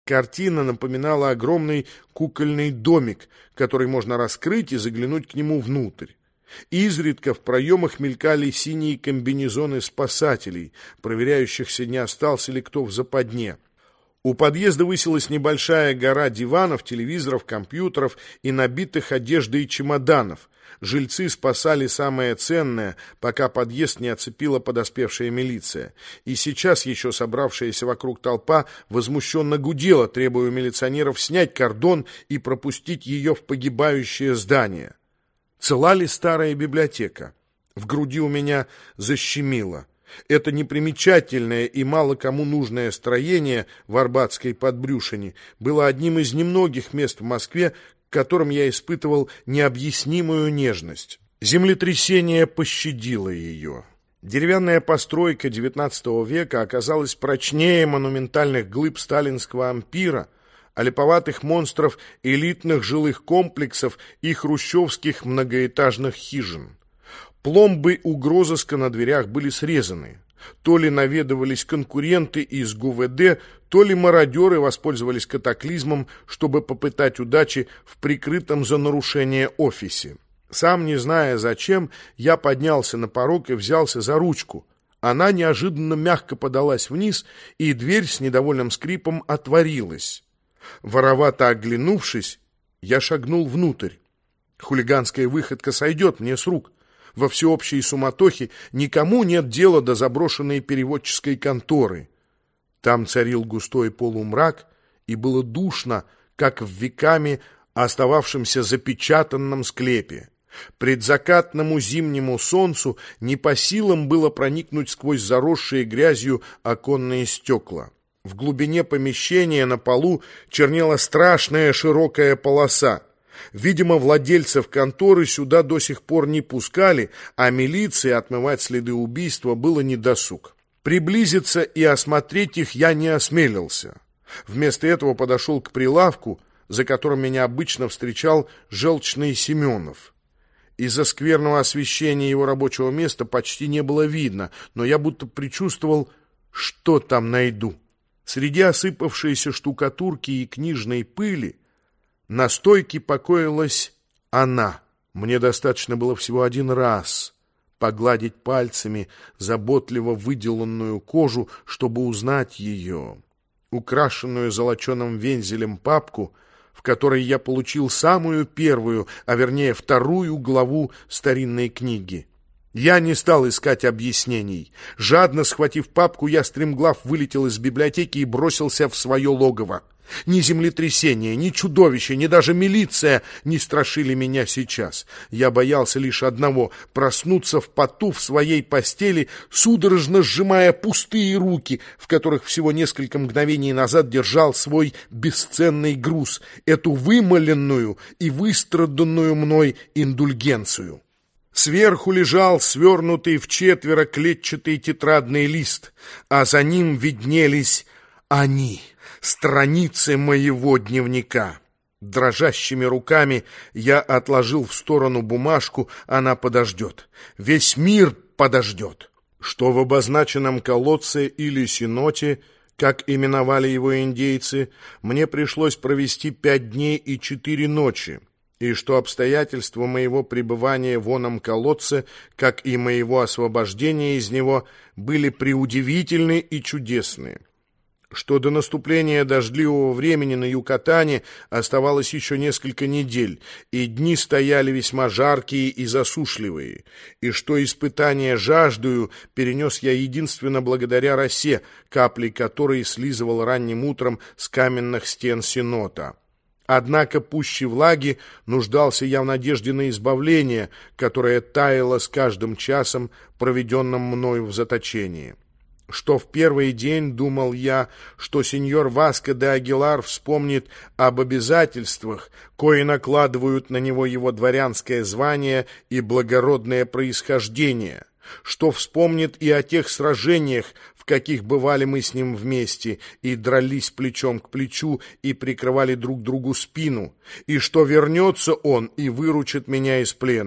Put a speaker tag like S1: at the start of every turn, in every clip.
S1: Картина напоминала огромный кукольный домик, который можно раскрыть и заглянуть к нему внутрь. Изредка в проемах мелькали синие комбинезоны спасателей, проверяющихся, не остался ли кто в западне. У подъезда высилась небольшая гора диванов, телевизоров, компьютеров и набитых одеждой чемоданов. Жильцы спасали самое ценное, пока подъезд не оцепила подоспевшая милиция. И сейчас еще собравшаяся вокруг толпа возмущенно гудела, требуя у милиционеров снять кордон и пропустить ее в погибающее здание. Цела ли старая библиотека? В груди у меня защемило. Это непримечательное и мало кому нужное строение в Арбатской подбрюшине было одним из немногих мест в Москве, к которым я испытывал необъяснимую нежность. Землетрясение пощадило ее. Деревянная постройка XIX века оказалась прочнее монументальных глыб сталинского ампира, а липоватых монстров элитных жилых комплексов и хрущевских многоэтажных хижин. Пломбы угрозыска на дверях были срезаны. То ли наведывались конкуренты из ГУВД, то ли мародеры воспользовались катаклизмом, чтобы попытать удачи в прикрытом за нарушение офисе. Сам не зная зачем, я поднялся на порог и взялся за ручку. Она неожиданно мягко подалась вниз, и дверь с недовольным скрипом отворилась. Воровато оглянувшись, я шагнул внутрь. Хулиганская выходка сойдет мне с рук. Во всеобщей суматохе никому нет дела до заброшенной переводческой конторы. Там царил густой полумрак, и было душно, как в веками остававшемся запечатанном склепе. Предзакатному зимнему солнцу не по силам было проникнуть сквозь заросшие грязью оконные стекла. В глубине помещения на полу чернела страшная широкая полоса. Видимо, владельцев конторы сюда до сих пор не пускали, а милиции отмывать следы убийства было недосуг. Приблизиться и осмотреть их я не осмелился. Вместо этого подошел к прилавку, за которым меня обычно встречал желчный Семенов. Из-за скверного освещения его рабочего места почти не было видно, но я будто предчувствовал, что там найду. Среди осыпавшейся штукатурки и книжной пыли на стойке покоилась она. Мне достаточно было всего один раз погладить пальцами заботливо выделанную кожу, чтобы узнать ее. Украшенную золоченым вензелем папку, в которой я получил самую первую, а вернее вторую главу старинной книги. Я не стал искать объяснений. Жадно схватив папку, я стремглав вылетел из библиотеки и бросился в свое логово. Ни землетрясение, ни чудовище, ни даже милиция не страшили меня сейчас. Я боялся лишь одного — проснуться в поту в своей постели, судорожно сжимая пустые руки, в которых всего несколько мгновений назад держал свой бесценный груз, эту вымаленную и выстраданную мной индульгенцию. Сверху лежал свернутый вчетверо клетчатый тетрадный лист, а за ним виднелись они, страницы моего дневника. Дрожащими руками я отложил в сторону бумажку, она подождет. Весь мир подождет. Что в обозначенном колодце или сеноте, как именовали его индейцы, мне пришлось провести 5 дней и 4 ночи. И что обстоятельства моего пребывания в оном колодце, как и моего освобождения из него, были преудивительны и чудесны. Что до наступления дождливого времени на Юкатане оставалось еще несколько недель, и дни стояли весьма жаркие и засушливые, и что испытание жаждою перенес я единственно благодаря росе, капли которой слизывал ранним утром с каменных стен сенота. Однако пуще влаги нуждался я в надежде на избавление, которое таяло с каждым часом, проведенным мною в заточении. Что в первый день думал я, что сеньор Васко де Агилар вспомнит об обязательствах, кои накладывают на него его дворянское звание и благородное происхождение, что вспомнит и о тех сражениях, в каких бывали мы с ним вместе, и дрались плечом к плечу, и прикрывали друг другу спину, и что вернется он и выручит меня из плена.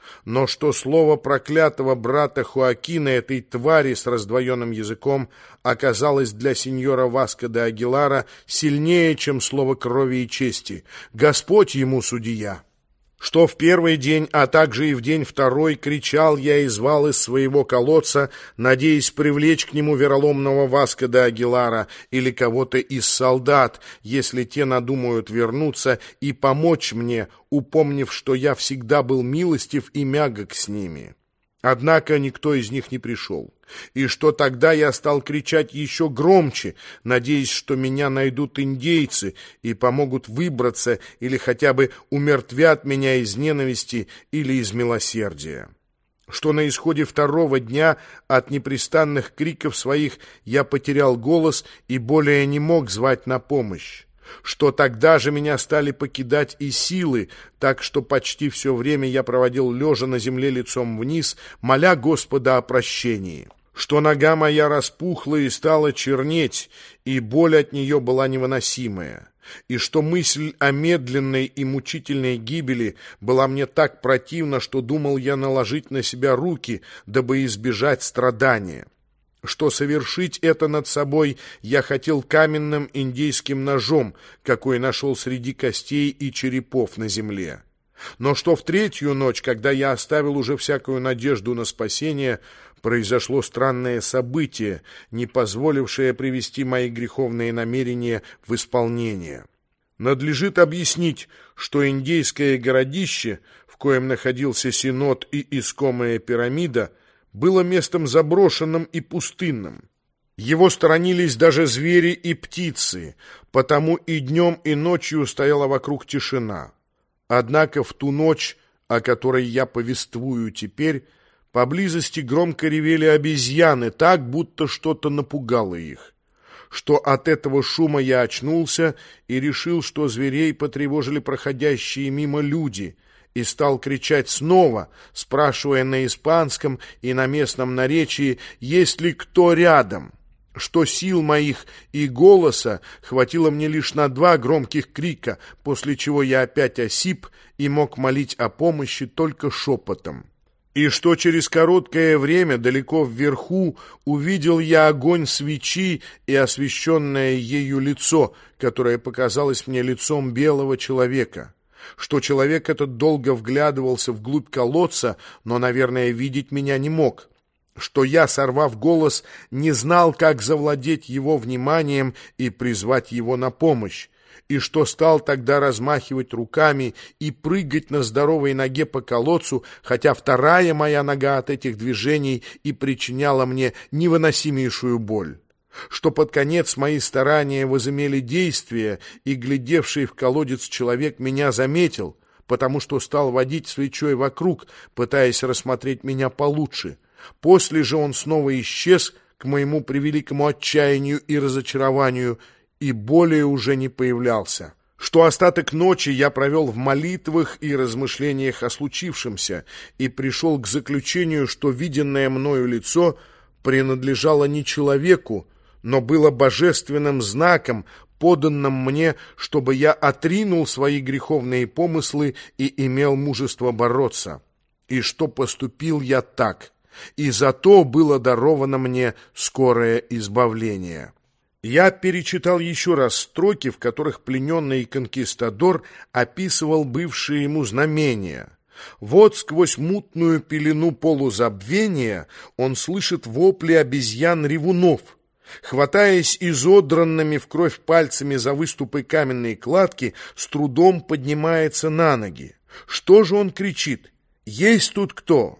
S1: Но что слово проклятого брата Хоакина, этой твари с раздвоенным языком, оказалось для сеньора Васко де Агилара сильнее, чем слово крови и чести. Господь ему судья. Что в первый день, а также и в день второй, кричал я и звал из своего колодца, надеясь привлечь к нему вероломного Васко де Агилара или кого-то из солдат, если те надумают вернуться и помочь мне, упомнив, что я всегда был милостив и мягок с ними. Однако никто из них не пришел, и что тогда я стал кричать еще громче, надеясь, что меня найдут индейцы и помогут выбраться или хотя бы умертвят меня из ненависти или из милосердия. Что на исходе второго дня от непрестанных криков своих я потерял голос и более не мог звать на помощь. Что тогда же меня стали покидать и силы, так что почти все время я проводил лежа на земле лицом вниз, моля Господа о прощении. Что нога моя распухла и стала чернеть, и боль от нее была невыносимая. И что мысль о медленной и мучительной гибели была мне так противна, что думал я наложить на себя руки, дабы избежать страдания. Что совершить это над собой я хотел каменным индейским ножом, какой нашел среди костей и черепов на земле. Но что в третью ночь, когда я оставил уже всякую надежду на спасение, произошло странное событие, не позволившее привести мои греховные намерения в исполнение. Надлежит объяснить, что индейское городище, в коем находился Синод и искомая пирамида, было местом заброшенным и пустынным. Его сторонились даже звери и птицы, потому и днем, и ночью стояла вокруг тишина. Однако в ту ночь, о которой я повествую теперь, поблизости громко ревели обезьяны, так, будто что-то напугало их. Что от этого шума я очнулся и решил, что зверей потревожили проходящие мимо люди, и стал кричать снова, спрашивая на испанском и на местном наречии, есть ли кто рядом. Что сил моих и голоса хватило мне лишь на 2 громких крика, после чего я опять осип и мог молить о помощи только шепотом. И что через короткое время далеко вверху увидел я огонь свечи и освещенное ею лицо, которое показалось мне лицом белого человека. Что человек этот долго вглядывался вглубь колодца, но, наверное, видеть меня не мог. Что я, сорвав голос, не знал, как завладеть его вниманием и призвать его на помощь. И что стал тогда размахивать руками и прыгать на здоровой ноге по колодцу, хотя вторая моя нога от этих движений и причиняла мне невыносимейшую боль. Что под конец мои старания возымели действие, и глядевший в колодец человек меня заметил, потому что стал водить свечой вокруг, пытаясь рассмотреть меня получше. После же он снова исчез, к моему превеликому отчаянию и разочарованию, и более уже не появлялся. Что остаток ночи я провел в молитвах и размышлениях о случившемся, и пришел к заключению, что виденное мною лицо принадлежало не человеку, но было божественным знаком, поданным мне, чтобы я отринул свои греховные помыслы и имел мужество бороться. И что поступил я так, и за то было даровано мне скорое избавление. Я перечитал еще раз строки, в которых плененный конкистадор описывал бывшие ему знамения. Вот сквозь мутную пелену полузабвения он слышит вопли обезьян-ревунов. Хватаясь изодранными в кровь пальцами за выступы каменной кладки, с трудом поднимается на ноги. Что же он кричит? «Есть тут кто?»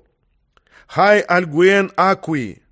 S1: «Хай альгуэн акуи!»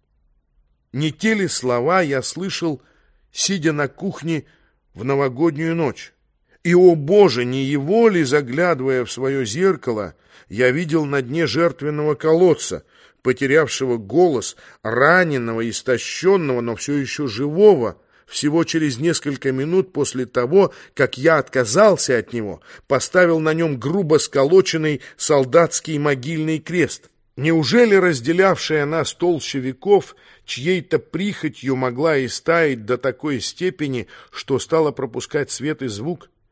S1: Не те ли слова я слышал, сидя на кухне в новогоднюю ночь? И, о Боже, не его ли, заглядывая в свое зеркало, я видел на дне жертвенного колодца, потерявшего голос, раненого, истощенного, но все еще живого, всего через несколько минут после того, как я отказался от него, поставил на нем грубо сколоченный солдатский могильный крест. Неужели разделявшая нас толща веков чьей-то прихотью могла истаять до такой степени, что стала пропускать свет и звук?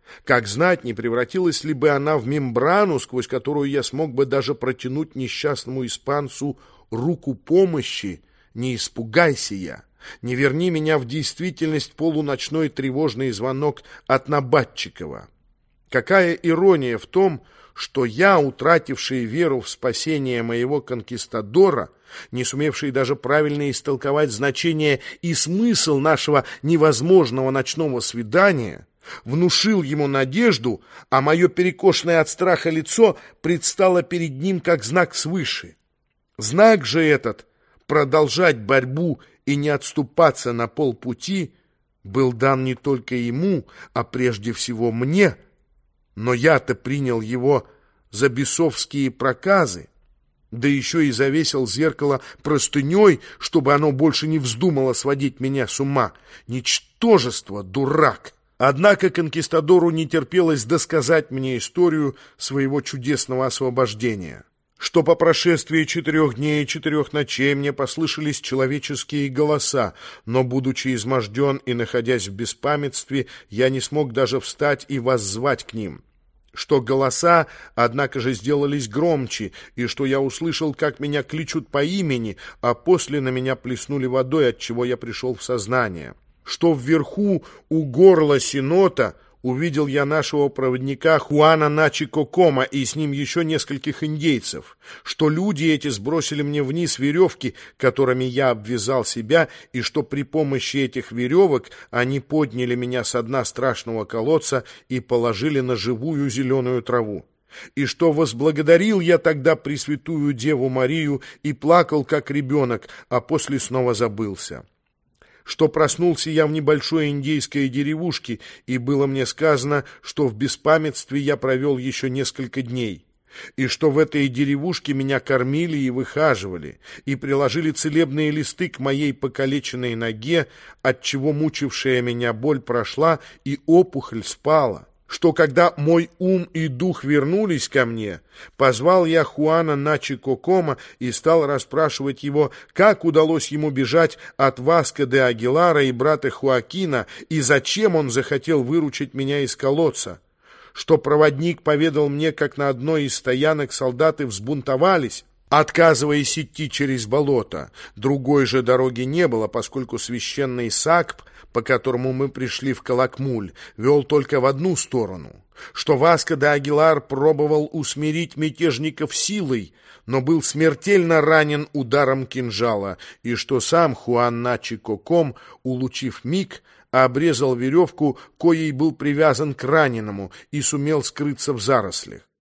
S1: Как знать, не превратилась ли бы она в мембрану, сквозь которую я смог бы даже протянуть несчастному испанцу руку помощи. Не испугайся я, не верни меня в действительность полуночной тревожный звонок от Набатчикова. Какая ирония в том, что я, утративший веру в спасение моего конкистадора, не сумевший даже правильно истолковать значение и смысл нашего невозможного ночного свидания, внушил ему надежду, а мое перекошенное от страха лицо предстало перед ним как знак свыше. Знак же этот — продолжать борьбу и не отступаться на полпути — был дан не только ему, а прежде всего мне, но я-то принял его за бесовские проказы, да еще и завесил зеркало простыней, чтобы оно больше не вздумало сводить меня с ума. Ничтожество, дурак! Однако конкистадору не терпелось досказать мне историю своего чудесного освобождения. Что по прошествии 4 дней и 4 ночей мне послышались человеческие голоса, но, будучи изможден и находясь в беспамятстве, я не смог даже встать и воззвать к ним. Что голоса, однако же, сделались громче, и что я услышал, как меня кличут по имени, а после на меня плеснули водой, отчего я пришел в сознание. Что вверху у горла Синота увидел я нашего проводника Хуана Начи Кокома и с ним еще нескольких индейцев, что люди эти сбросили мне вниз веревки, которыми я обвязал себя, и что при помощи этих веревок они подняли меня со дна страшного колодца и положили на живую зеленую траву. И что возблагодарил я тогда Пресвятую Деву Марию и плакал, как ребенок, а после снова забылся. Что проснулся я в небольшой индейской деревушке, и было мне сказано, что в беспамятстве я провел еще несколько дней, и что в этой деревушке меня кормили и выхаживали, и приложили целебные листы к моей покалеченной ноге, отчего мучившая меня боль прошла, и опухоль спала. Что когда мой ум и дух вернулись ко мне, позвал я Хуана Начи Кокома и стал расспрашивать его, как удалось ему бежать от Васко де Агилара и брата Хуакина, и зачем он захотел выручить меня из колодца. Что проводник поведал мне, как на одной из стоянок солдаты взбунтовались, отказываясь идти через болото. Другой же дороги не было, поскольку священный Сакп, по которому мы пришли в Калакмуль, вел только в одну сторону. Что Васко де Агилар пробовал усмирить мятежников силой, но был смертельно ранен ударом кинжала, и что сам Хуан Начи Коком, улучив миг, обрезал веревку, коей был привязан к раненому, и сумел скрыться в зарослях.